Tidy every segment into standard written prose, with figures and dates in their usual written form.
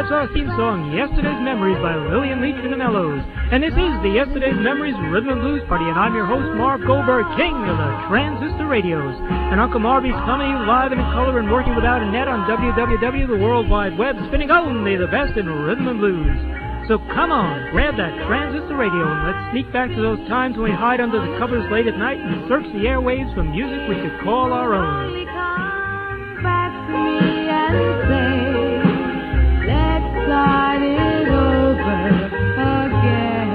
that's our theme song, Yesterday's Memories by Lillian Leach and the Mellows. And this is the Yesterday's Memories Rhythm and Blues Party, and I'm your host, Marv Goldberg, king of the transistor radios. And Uncle Marvy's coming live and in color and working without a net on www, the World Wide Web, spinning only the best in rhythm and blues. So come on, grab that transistor radio and let's sneak back to those times when we hide under the covers late at night and search the airwaves for music we could call our own. Only come back to me and say, let's start it over again.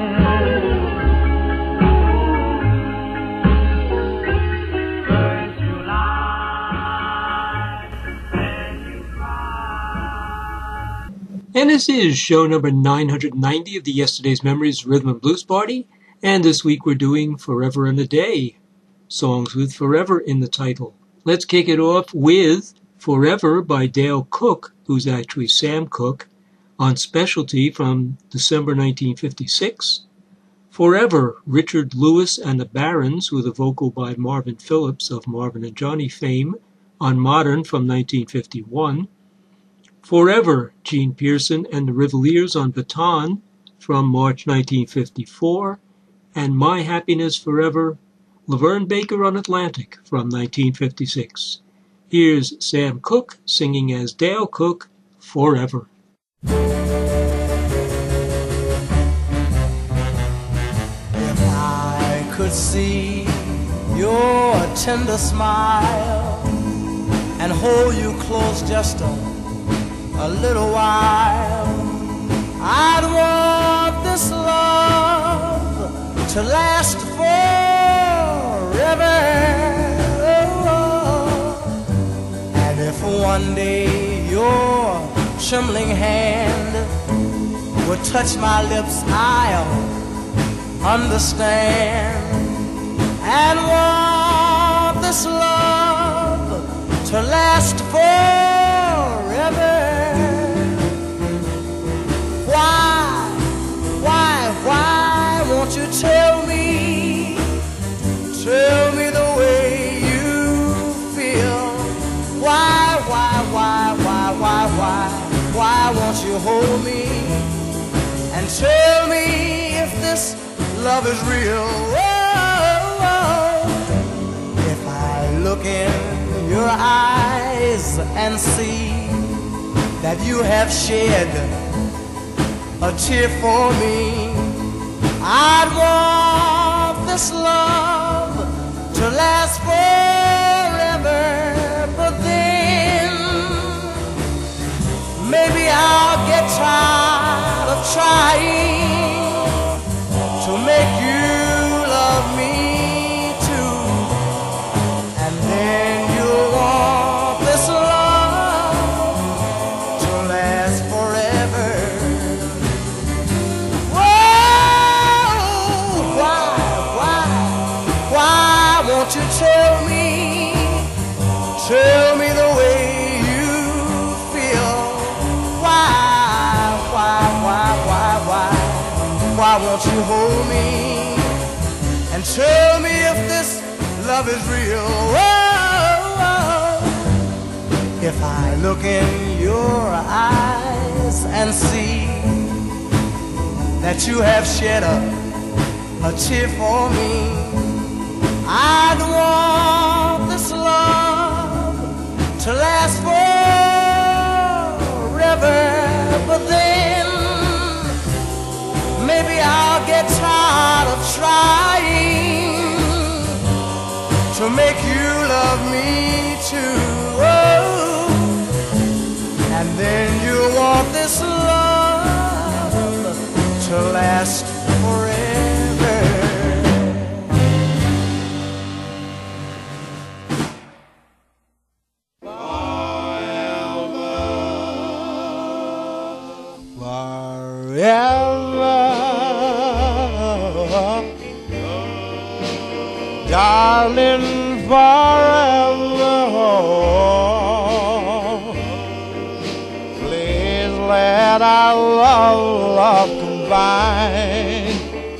First you lie, then you cry. And this is show number 990 of the Yesterday's Memories Rhythm and Blues Party. And this week we're doing Forever and a Day, songs with forever in the title. Let's kick it off with Forever by Dale Cook, who's actually Sam Cooke, on Specialty from December 1956. Forever, Richard Lewis and the Barons, with a vocal by Marvin Phillips of Marvin and Johnny fame, on Modern from 1951. Forever, Gene Pearson and the Rivaliers on Baton from March 1954. And My Happiness Forever, Laverne Baker on Atlantic from 1956. Here's Sam Cooke singing as Dale Cook, Forever. If I could see your tender smile and hold you close just a little while, I'd want this love to last forever. And if one day your trembling hand would touch my lips, I'll understand and want this love to last forever. Why won't you tell me the way you feel? Why won't you hold me and tell me if this love is real? If I look in your eyes and see that you have shed a tear for me, I'd want this love to last forever. But then maybe I'll get tired of trying to make you love me too, and then you'll want this love to last forever. Why won't you tell me the way you feel? Why won't you hold me and tell me if this love is real? If I look in your eyes and see that you have shed a tear for me, I'd want this love to last forever. But then maybe I'll get tired of trying to make you love me too. And then you'll want this love to last forever. Darling, forever. Please let our love combine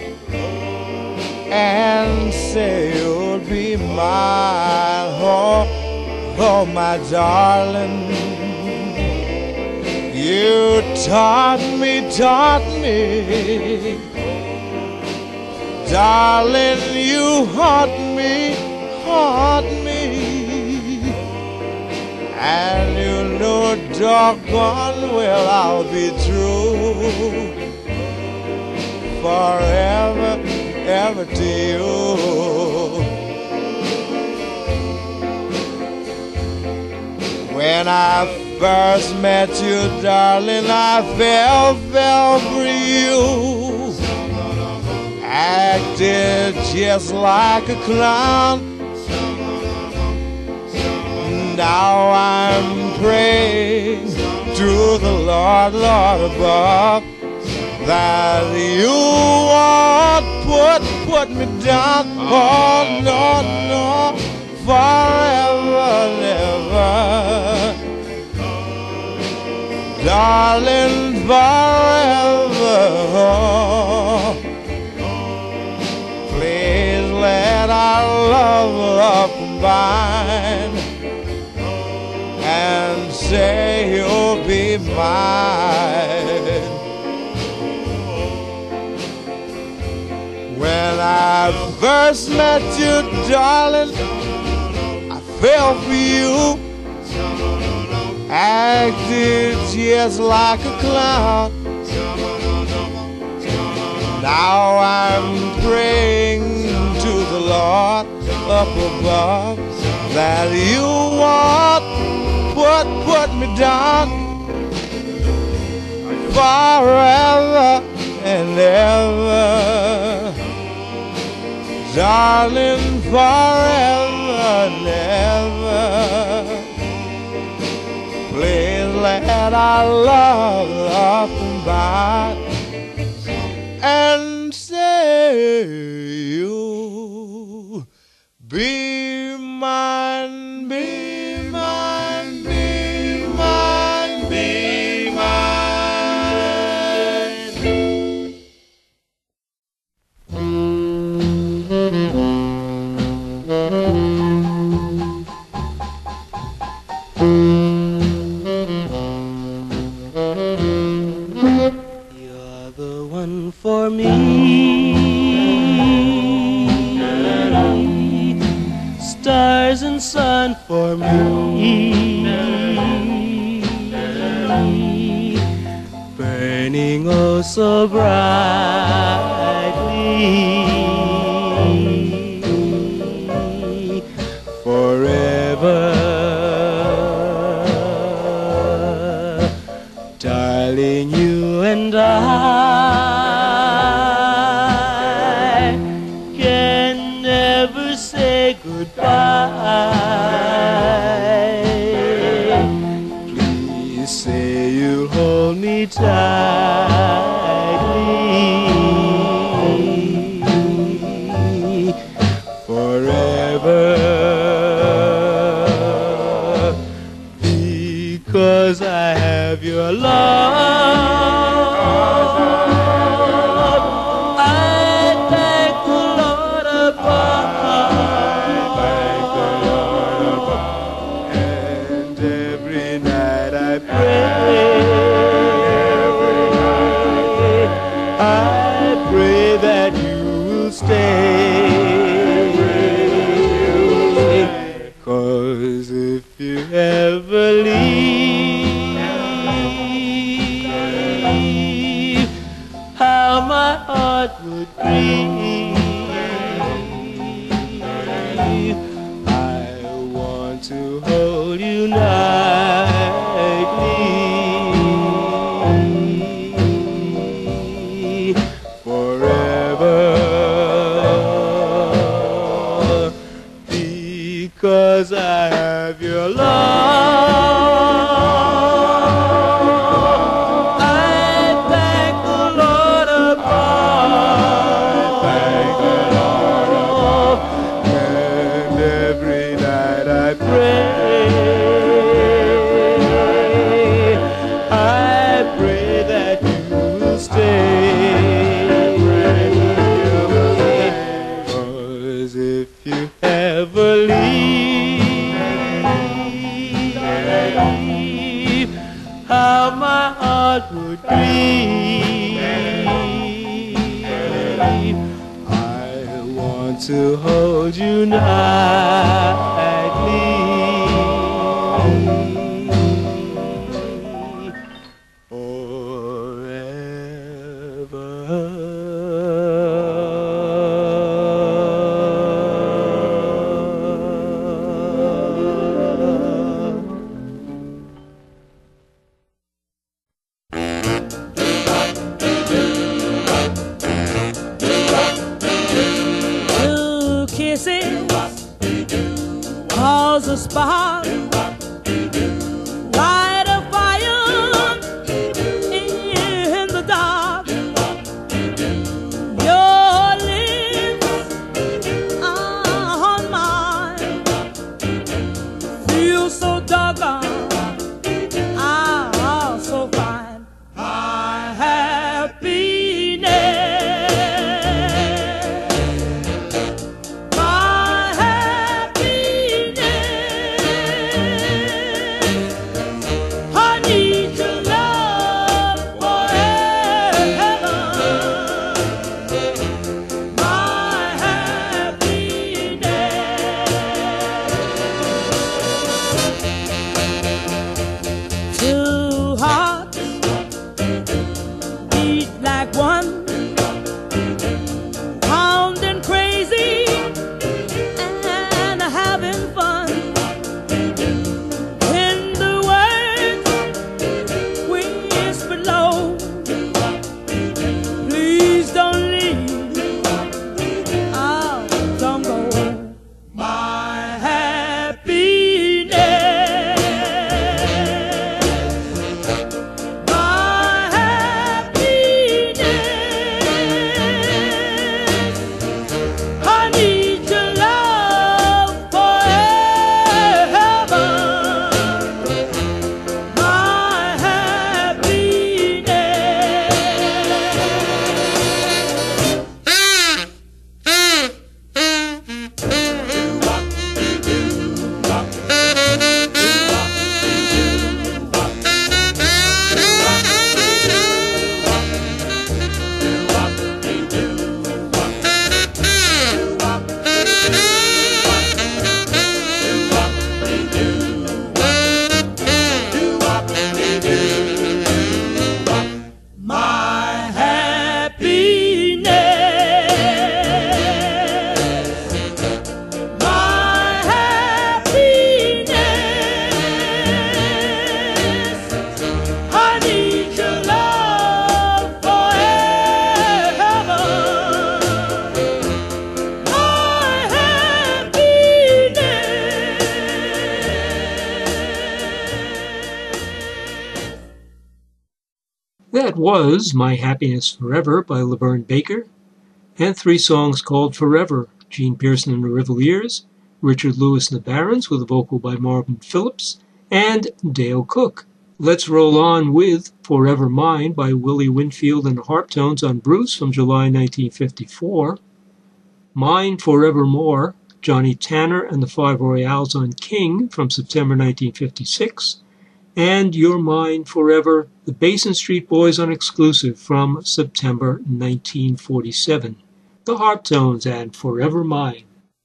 and say you'll be mine. Oh, my darling, you taught me, darling, you haunt me, and you know doggone well I'll be true forever, ever to you. When I first met you, darling, I fell for you. Acted just like a clown. Now I'm praying to the Lord, Lord above, that you won't put me down. Oh, no, no, forever, never. Darling, forever. Please let our love combine and say you'll be mine. When I first met you, darling, I fell for you. Acted just like a clown. Now I'm praying to the Lord up above that you won't put me down forever and ever. Darling, forever and ever. Please let our love combine and say you be mine, be mine, be mine, be You're the one for me. Stars and sun for me. Burning oh so brightly. Forever. Darling, you and I can never say goodbye. Please say you'll hold me tightly forever, because I have your love. I thank the Lord above, and every night I pray want to hold you nightly. Cause a spark, light a fire in the dark. Your lips on mine feel so doggone, so fine. My happiness. That was My Happiness Forever by Laverne Baker, and 3 songs called Forever, Gene Pearson and the Rivaliers, Richard Lewis and the Barons with a vocal by Marvin Phillips, and Dale Cook. Let's roll on with Forever Mine by Willie Winfield and the Harptones on Bruce from July 1954, Mine Forevermore, Johnny Tanner and the Five Royales on King from September 1956, and You're Mine Forever, the Basin Street Boys on Exclusive from September 1947. The Harptones and Forever Mine.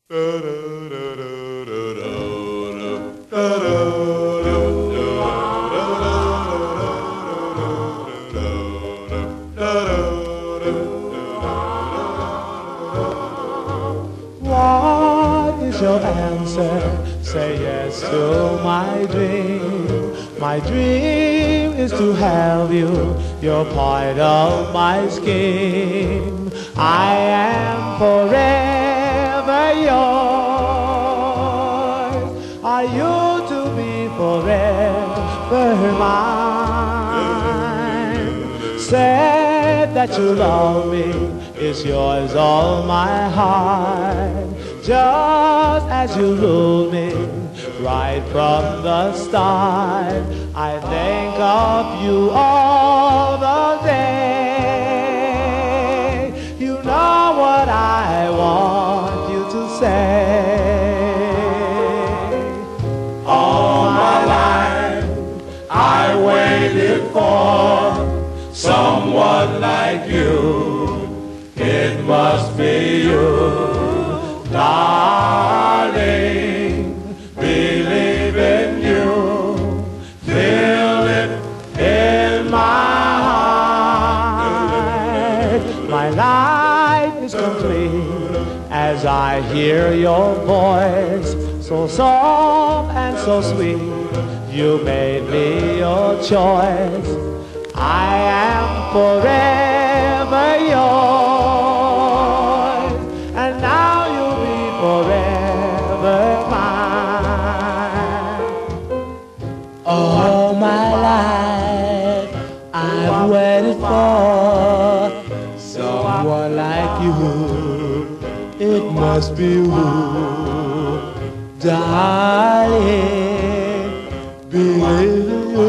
What is your answer? Say yes to my dream. My dream is to have you. You're part of my scheme. I am forever yours. Are you to be forever mine? Said that you love me. It's yours all my heart. Just as you ruled me right from the start. I think of you all the day. You know what I want you to say. All my life I waited for someone like you. It must be you. as I hear your voice, so soft and so sweet. You made me your choice. I am forever yours, and now you'll be forever mine. All my life I've waited for someone like you. It must be you, darling. Believe you,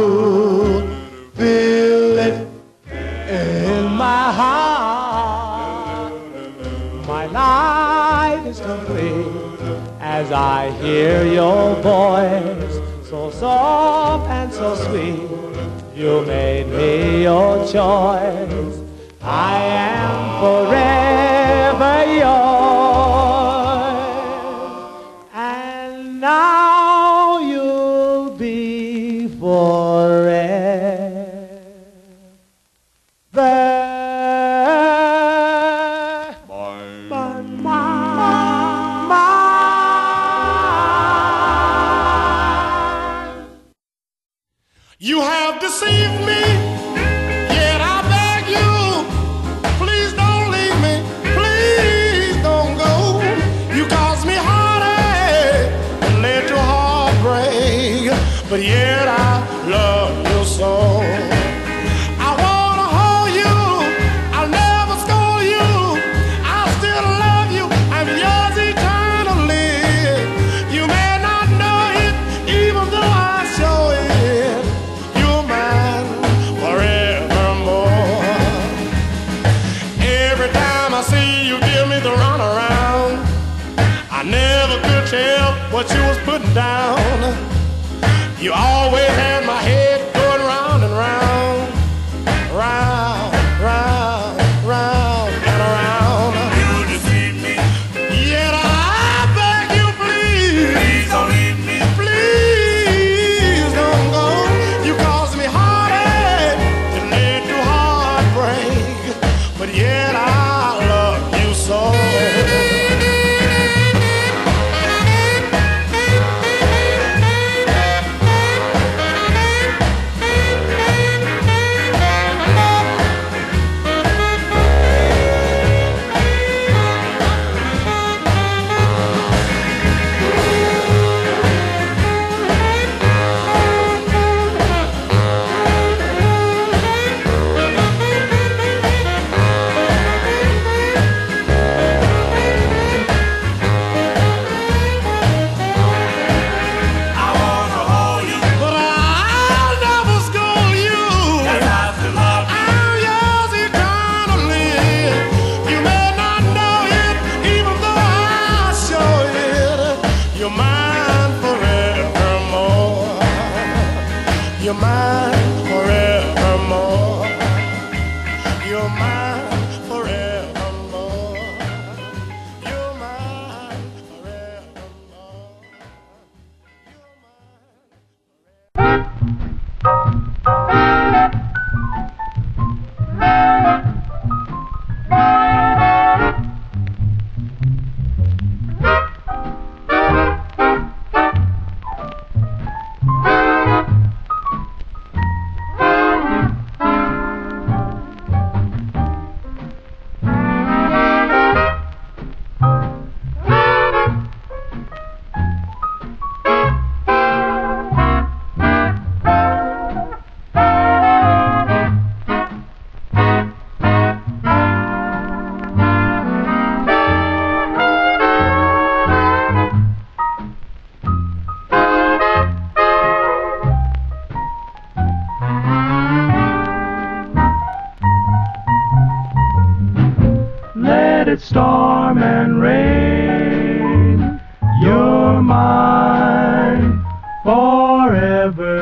feel it in my heart. My life is complete as I hear your voice, so soft and so sweet. You made me your choice. I am forever yours, and now you'll be forever. You have deceived me, yet I beg you, please don't leave me, please don't go. You caused me heartache and led to heartbreak, but yet I love you so. I wanna hold you, I'll never scold you, I'll still love you, I'm yours eternally. You may not know it, even though I show it. Tell what you was putting down. You always had my head going round and round, round, round, round and around. You deceived me, yet I beg you, please, please don't leave me, please don't go. You caused me heartache and led to heartbreak, but yet I love you so. You're mine forevermore. You're mine forevermore. You're mine forevermore. Let it storm and rain, you're mine forever.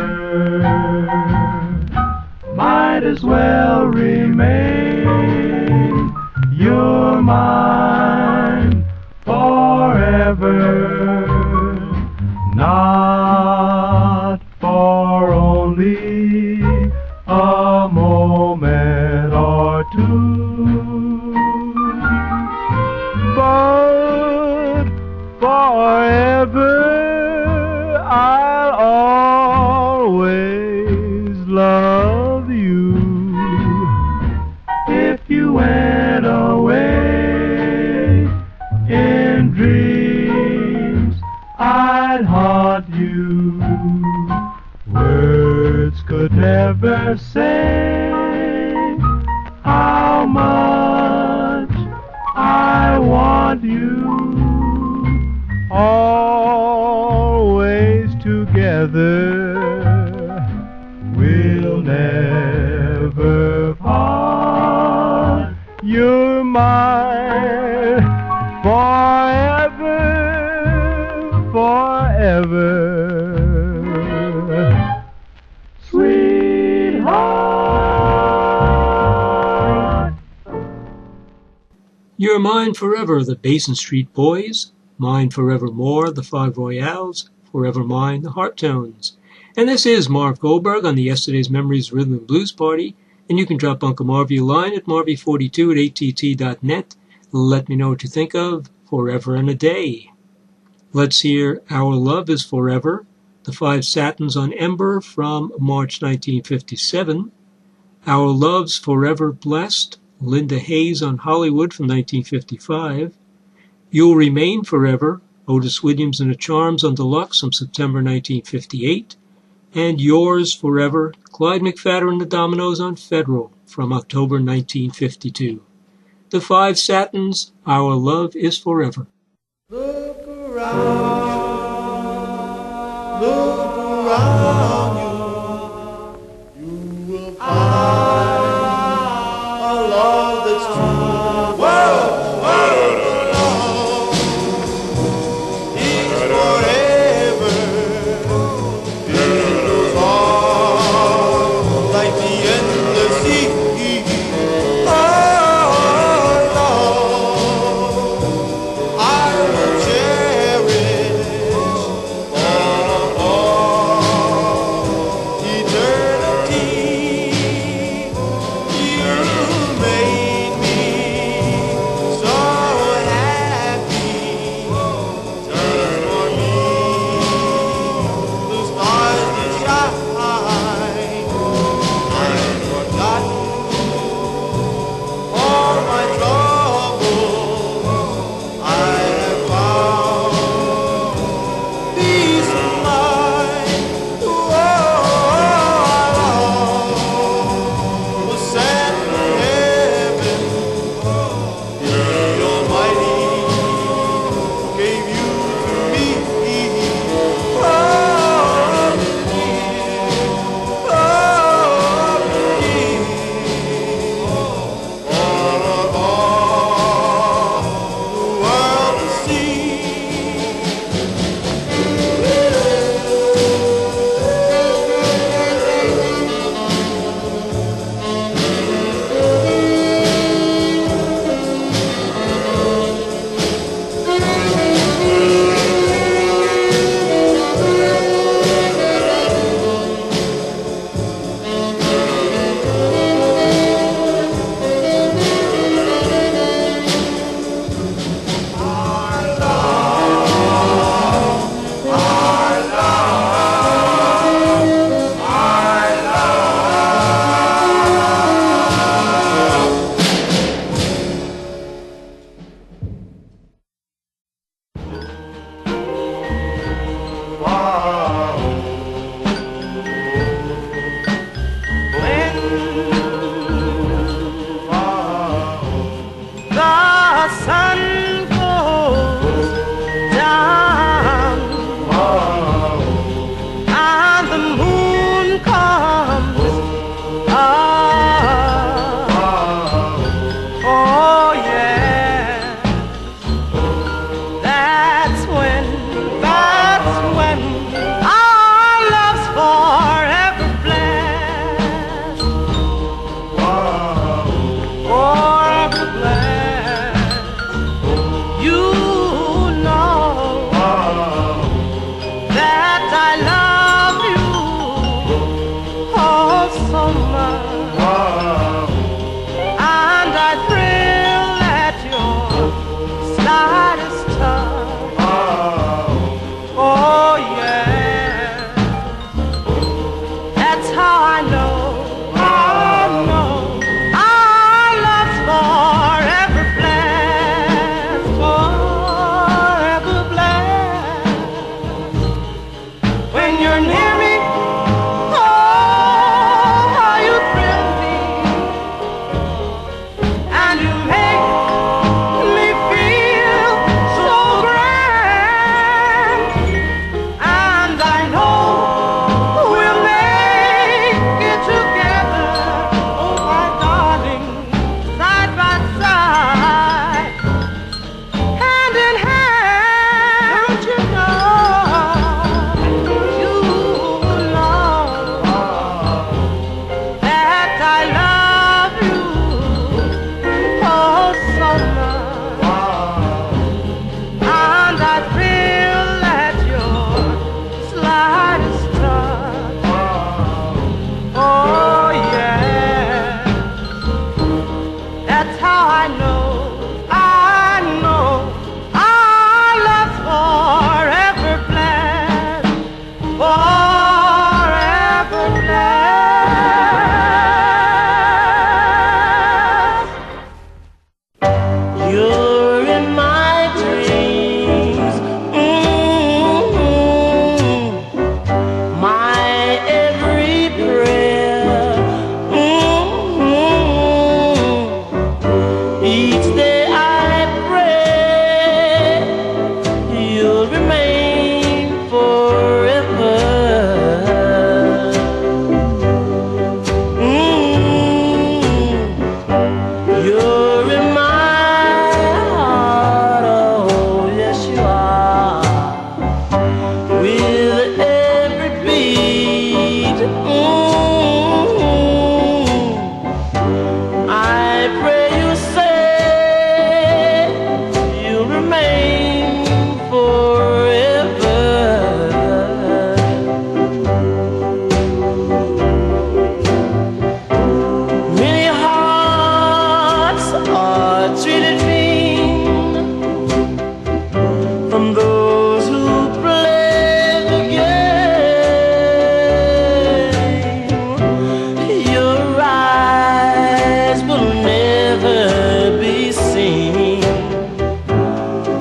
Might as well remain, you're mine forever. Not for only a moment or two, but forever I'll always love you. If you went away in dreams, I'd haunt you. Words could never say how much I want you. Always together, we'll never part. You're mine forever, forever. Sweetheart. You're Mine Forever, the Basin Street Boys. Mine Forevermore, the Five Royales. Forever Mine, the Hearttones. And this is Marv Goldberg on the Yesterday's Memories Rhythm and Blues Party. And you can drop Uncle Marvy a line at marvy42@att.net. Let me know what you think of Forever and a Day. Let's hear Our Love is Forever, the Five Satins on Ember from March 1957. Our Love's Forever Blessed, Linda Hayes on Hollywood from 1955. You'll Remain Forever, Otis Williams and the Charms on Deluxe from September 1958. And Yours Forever, Clyde McPhatter and the Dominoes on Federal from October 1952. The Five Satins, Our Love is Forever. Look around you, you will find a love that's true. Whoa, it's forever. It goes on like the endless sea. Oh, Lord, I will cherish all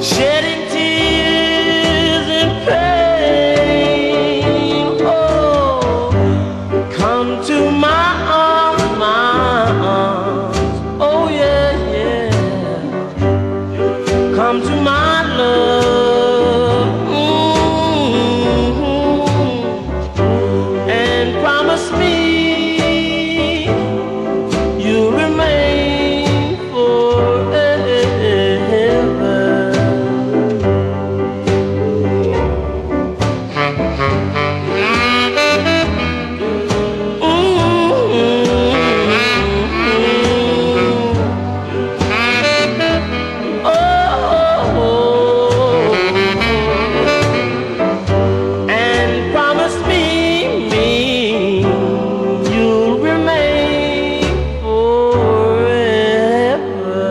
shedding tears in pain. Oh, come to my arms. Oh yeah, yeah. Come to my love. And promise me you'll remain forever. And promise me you'll remain forever.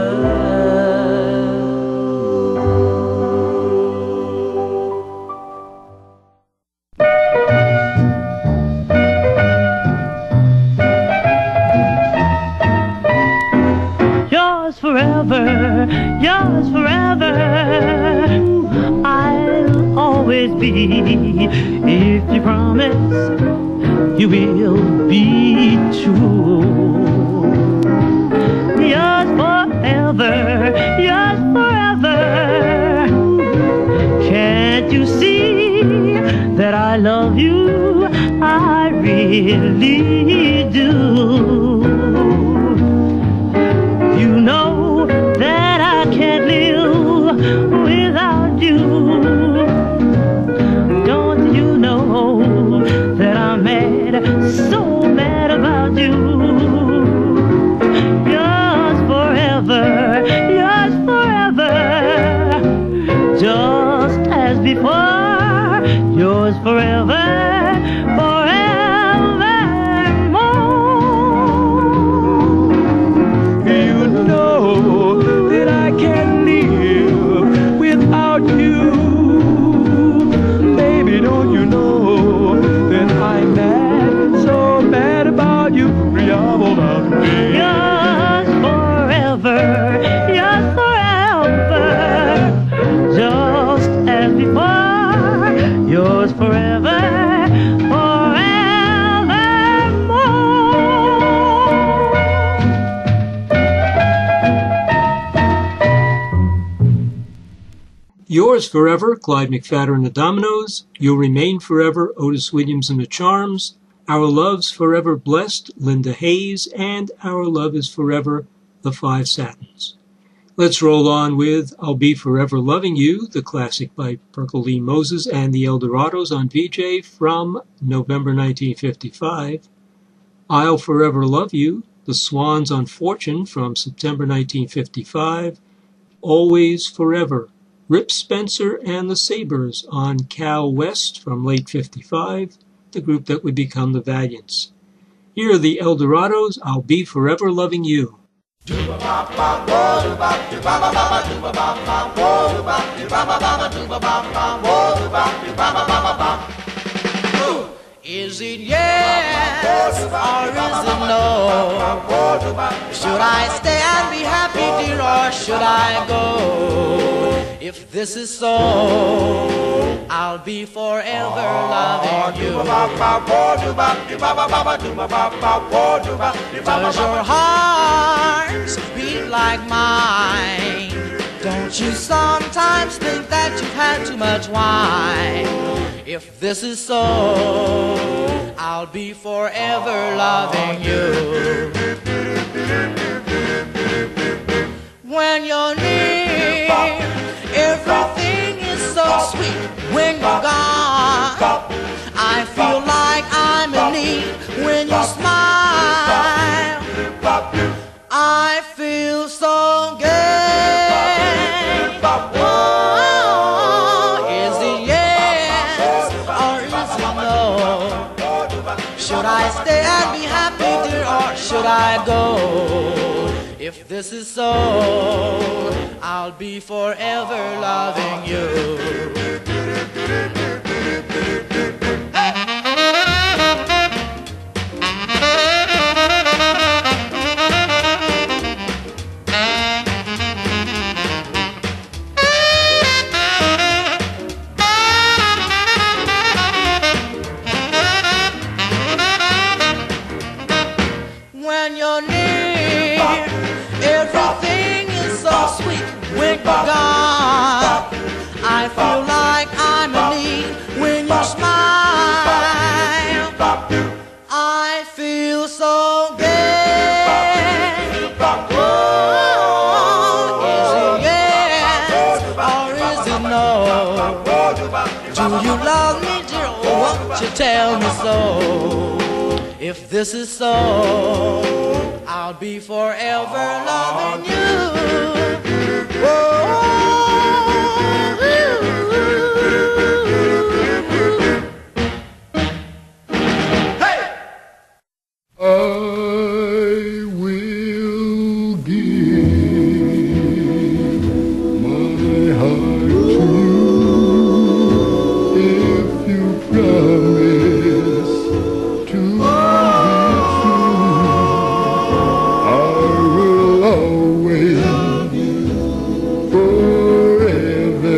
Yours forever, yours forever. I'll always be, if you promise you will be true. Yours forever, yours forever. Can't you see that I love you? I really do. You know that I can't live without you. Don't you know that I'm mad, so mad about you? Yours forever, yours forever. Just as before, yours forever, forevermore. You know that I can't live without you. Baby, don't you know that I'm mad, so mad about you? Riamo love me. Yours forever, yours forever. Just as before, yours forever, Yours Forever, Clyde McPhatter and the Dominoes. You'll Remain Forever, Otis Williams and the Charms. Our Love's Forever Blessed, Linda Hayes. And Our Love is Forever, the Five Satins. Let's roll on with I'll Be Forever Loving You, the classic by Perkle Lee Moses and the Eldorados on VJ from November 1955. I'll Forever Love You, the Swans on Fortune from September 1955. Always Forever, Rip Spencer and the Sabres on Cal West from late 55, the group that would become the Valiants. Here are the Eldorados, I'll Be Forever Loving You. Is it yes or is it no? Should I stay and be happy, dear, or should I go? If this is so, I'll be forever loving you. Does your heart beat like mine? Don't you sometimes think that you've had too much wine? If this is so, I'll be forever loving you. When you're near, everything is so sweet. When you're gone, I feel like I'm in need. When you smile, I feel so good. Oh, is it yes or is it no? Should I stay and be happy, dear, or should I go? If this is so, I'll be forever loving you. know. Do you love me, dear? Oh, won't you tell me so? If this is so, I'll be forever loving you. Oh, I will give my heart to you if you promise to be true. I will always forever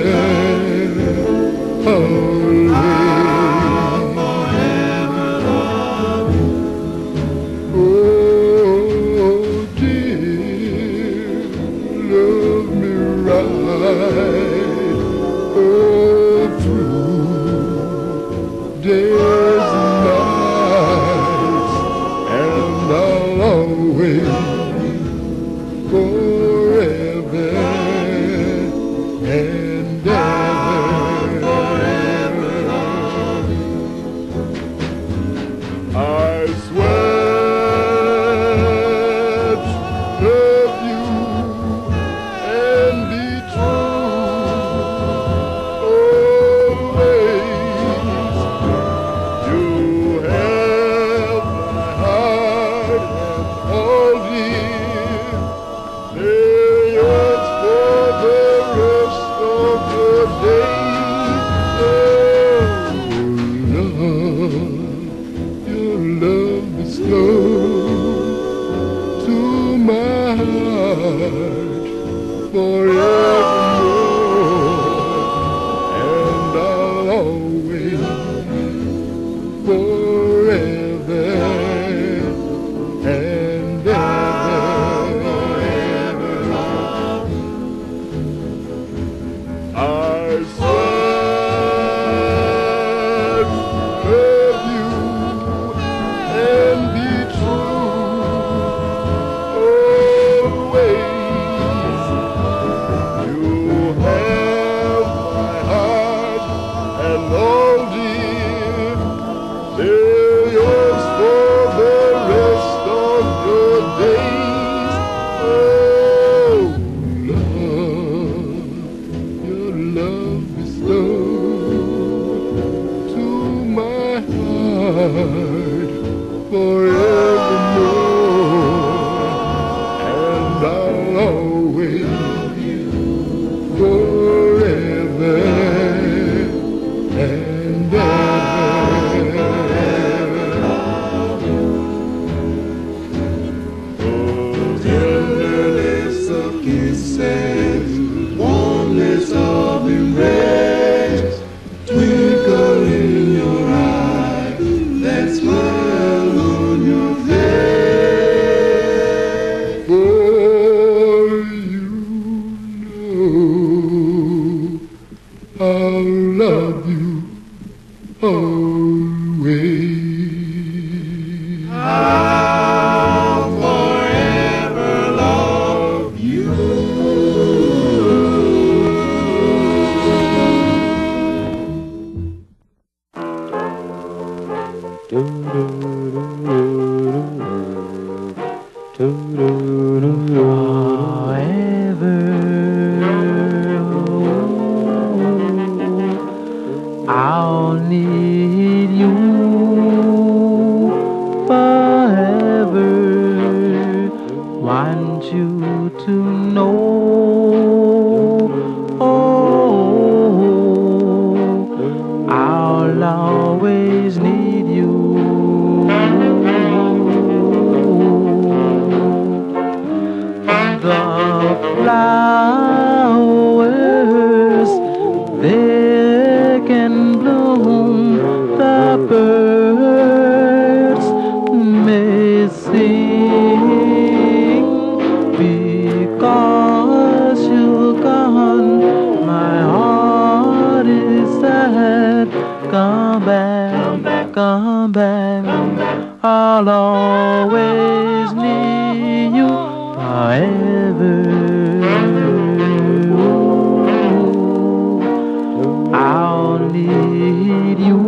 need you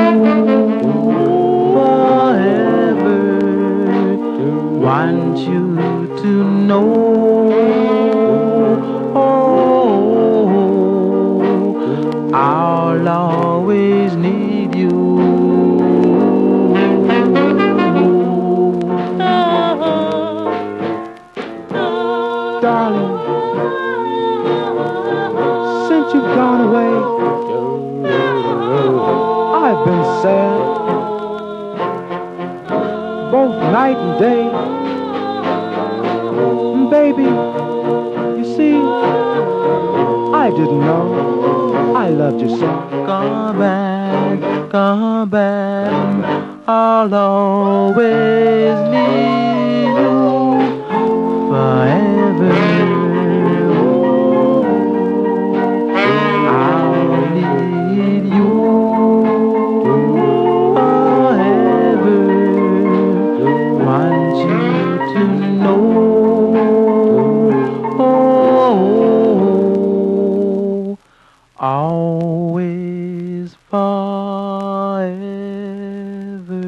forever. Want you to know I'll always need you. Darling, since you've gone away, I've been sad, both night and day. Baby, you see, I didn't know I loved you so. Come back, I'll always need you forever. I'll need you forever. Want you to know. Always forever.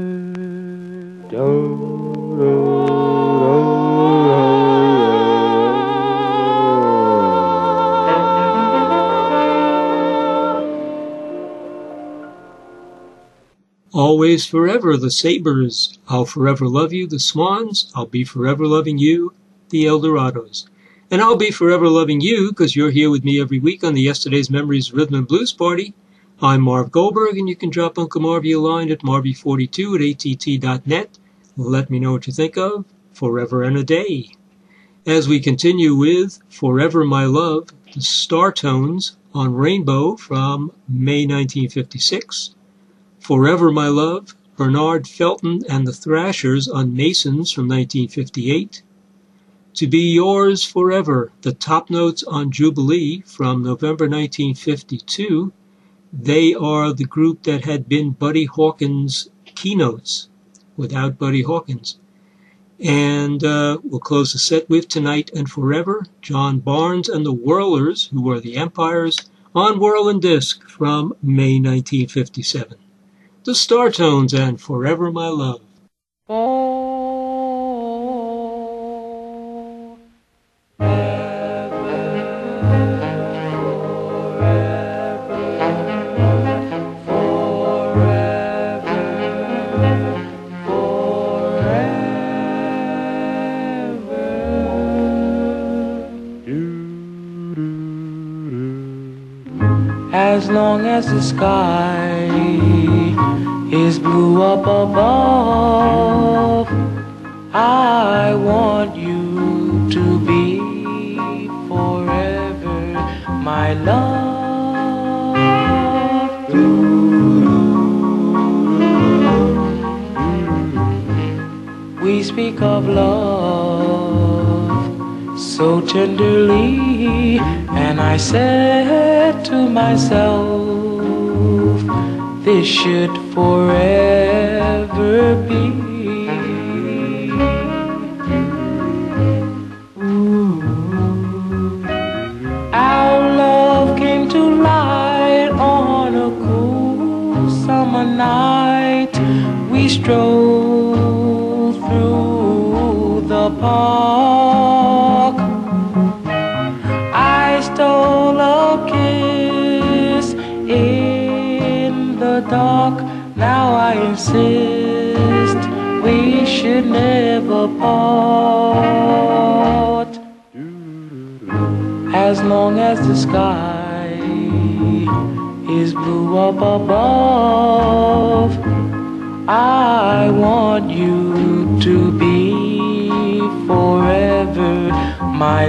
Always Forever, the Sabres. I'll Forever Love You, the Swans. I'll Be Forever Loving You, the Eldorados. And I'll be forever loving you because you're here with me every week on the Yesterday's Memories Rhythm and Blues Party. I'm Marv Goldberg, and you can drop Uncle Marvy a line at marvy42@att.net. Let me know what you think of Forever and a Day. As we continue with Forever My Love, the Startones on Rainbow from May 1956. Forever My Love, Bernard Felton and the Thrashers on Masons from 1958. To Be Yours Forever, the Top Notes on Jubilee from November 1952. They are the group that had been Buddy Hawkins' keynotes without Buddy Hawkins. And we'll close the set with Tonight and Forever, John Barnes and the Whirlers, who are the Empires, on Whirlin' Disc from May 1957. The Startones and Forever My Love. As long as the sky is blue up above, I want you to be forever my love. We speak of love so tenderly, and I said to myself, this should forever be. Ooh. Our love came to light on a cool summer night. We strolled through the park. I stole a kiss in the dark. Now I insist we should never part. As long as the sky is blue up above, I want you to be forever my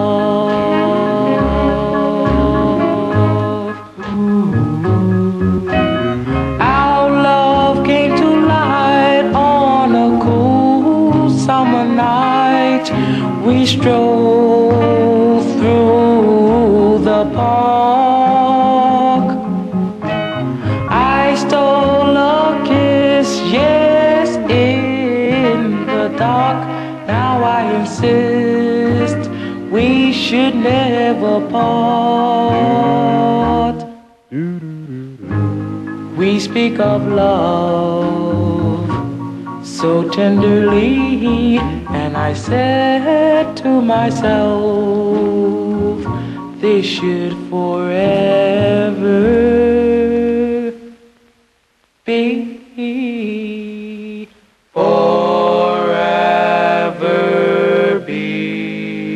love. Ooh. Our love came to light on a cool summer night. We strolled through the park. I stole a kiss, yes, in the dark. Now I insist we should never part. we speak of love so tenderly, and I said to myself, they should forever be. Forever be.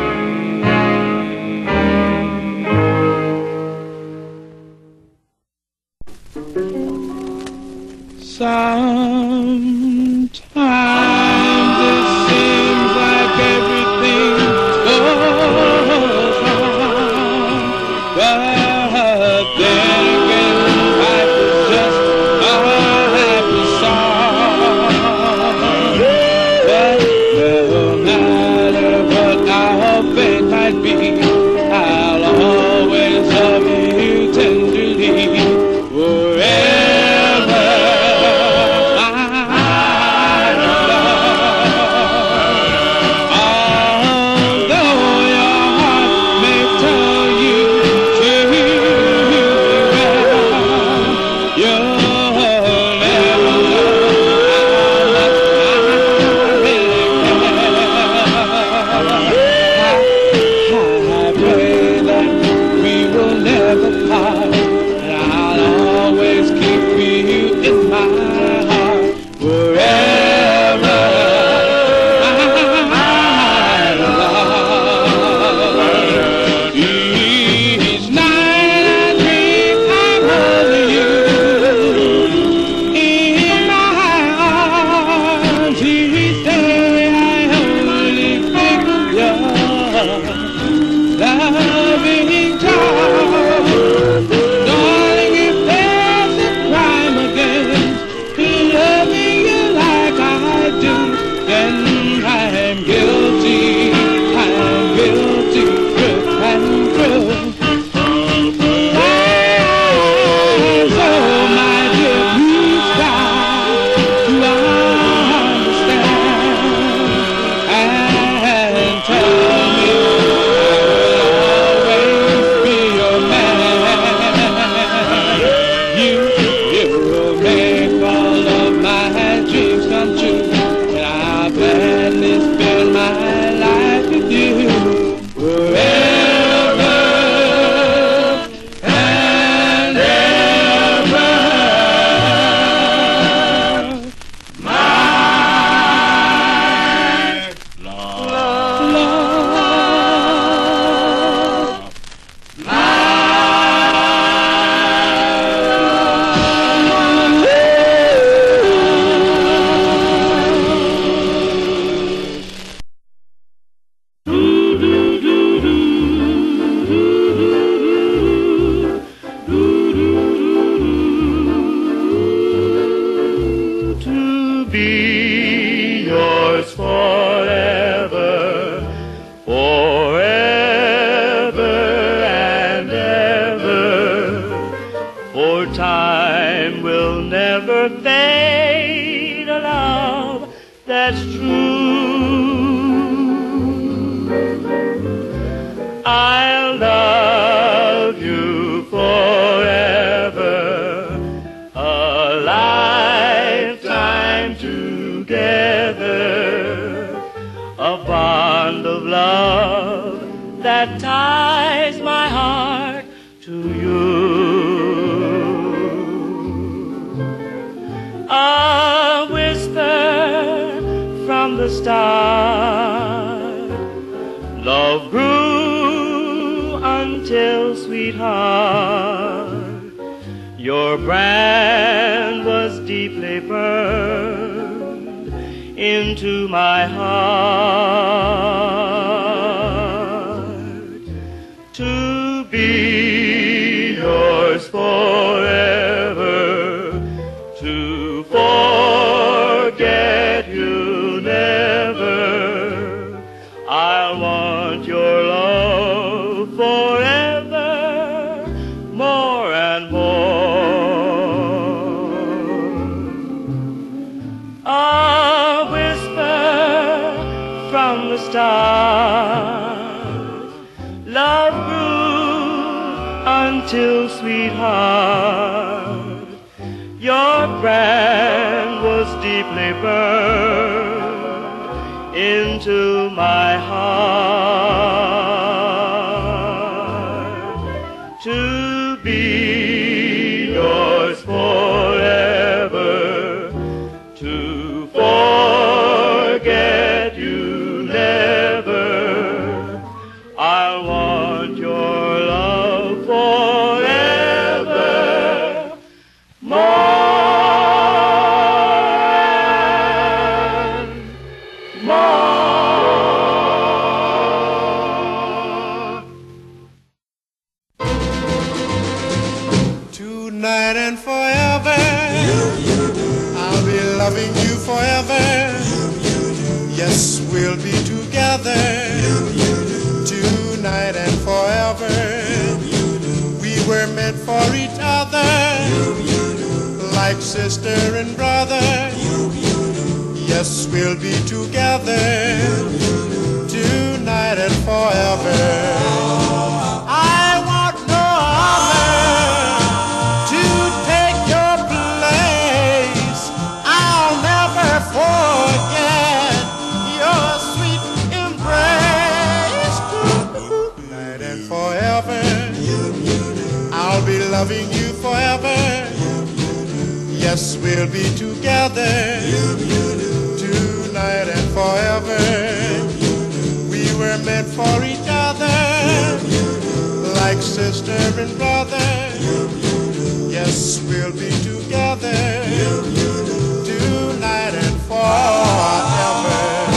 Sometimes it seems like everything goes wrong, but then again life is just a happy song. But no matter what our fate might be, I'll always love you tenderly forever. Love grew until, sweetheart, Your brand was deeply burned into my heart. To be yours forever, to forget you never. I want your love forever more. Tonight and forever, I'll be loving you forever. Yes, we'll be together. Tonight and forever, we were meant for each other, like sister and brother. Yes, we'll be together. Tonight and forever. I want no other to take your place. I'll never forget your sweet embrace. Tonight and forever, I'll be loving you forever. Yes, we'll be together. Tonight and forever, we were meant for each other, like sister and brother. Yes, we'll be together. Tonight and forever.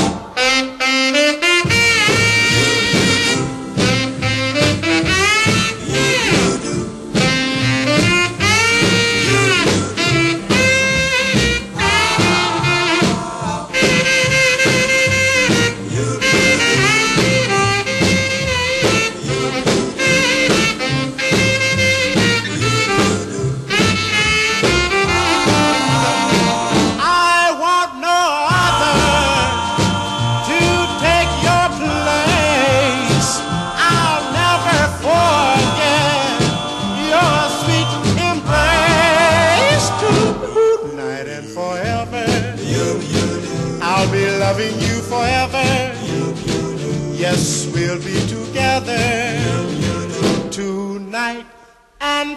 Loving you forever. Yes, we'll be together tonight and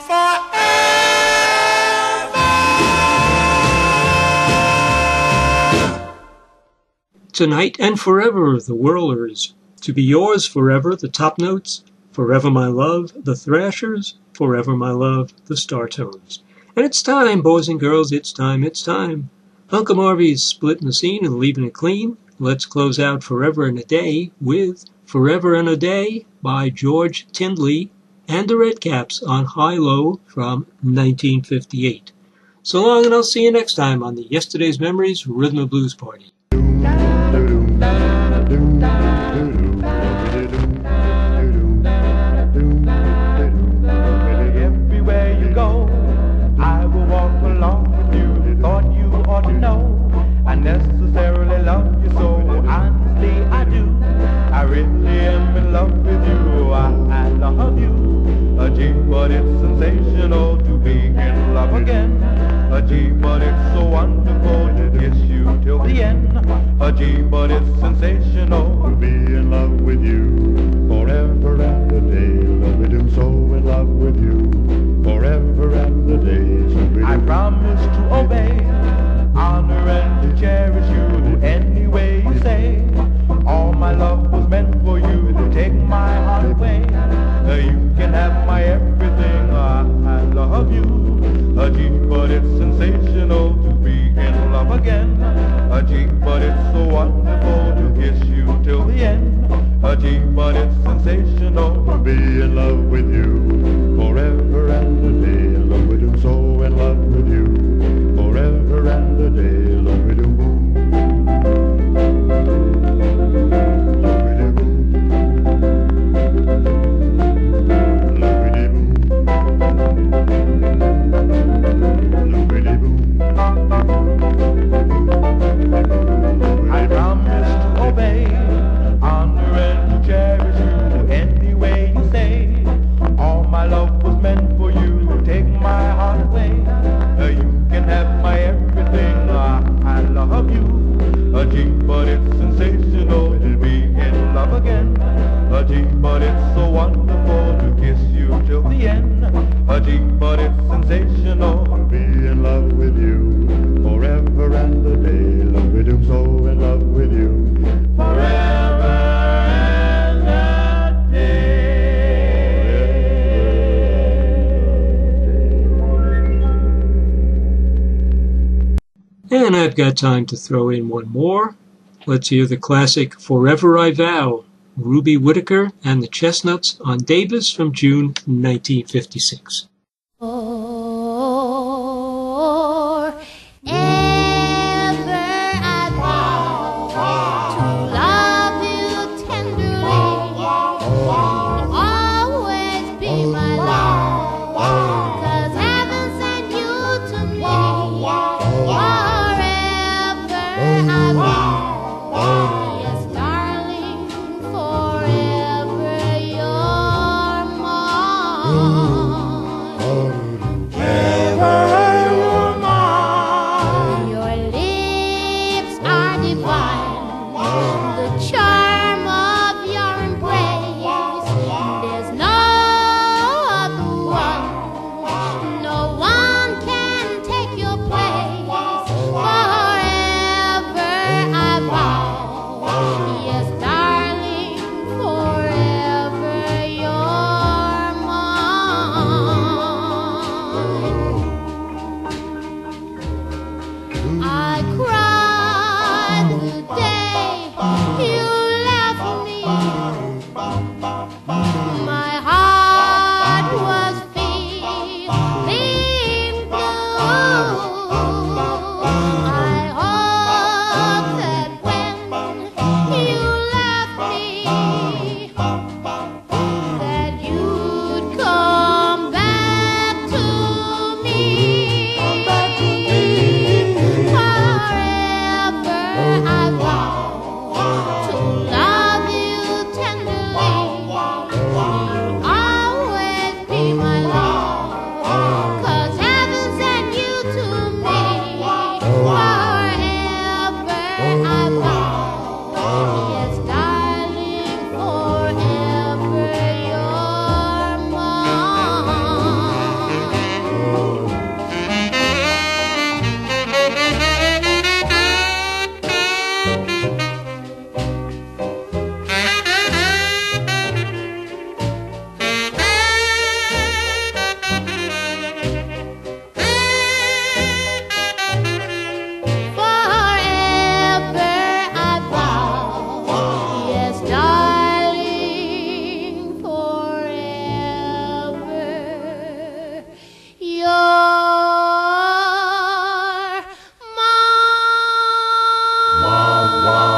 forever. Tonight and Forever, the Whirlers. To Be Yours Forever, the Top Notes. Forever My Love, the Thrashers. Forever My Love, the Startones. And it's time, boys and girls, it's time. Uncle Marvy's splitting the scene and leaving it clean. Let's close out Forever and a Day with Forever and a Day by George Tindley and the Redcaps on High-Low from 1958. So long, and I'll see you next time on the Yesterday's Memories Rhythm and Blues Party. Everywhere you go, I will walk along with you. Thought you ought to know I necessarily love you so. Honestly, I do. I really am in love with you. I love you. Gee, but it's sensational to be in love again. Gee, but it's so wonderful to kiss you till the end. Gee, but it's sensational to be in love with you. Forever and a day, I'm so in love with you. Forever and a day, I promise to obey, honor and to cherish you any way you say. All my love was meant for you to take my heart away. You can have my everything, I love you. Gee, but it's sensational to be in love again. Gee, but it's so wonderful to kiss you till the end. Gee, but it's sensational to be in love with you. Forever and a day, love with him, so in love with you. Forever and a day, love with him, boom. Love with him, boom. Love with him, boom. Love with him, boom. I promise to obey, honor and to cherish you any way you say. All my love was meant for you. deep but it's sensational. Be in love with you forever and a day. Love with you, so in love with you forever and a day. And I've got time to throw in one more. Let's hear the classic Forever I Vow, Ruby Whittaker and the Chestnuts on Davis from June 1956. Wow, wow.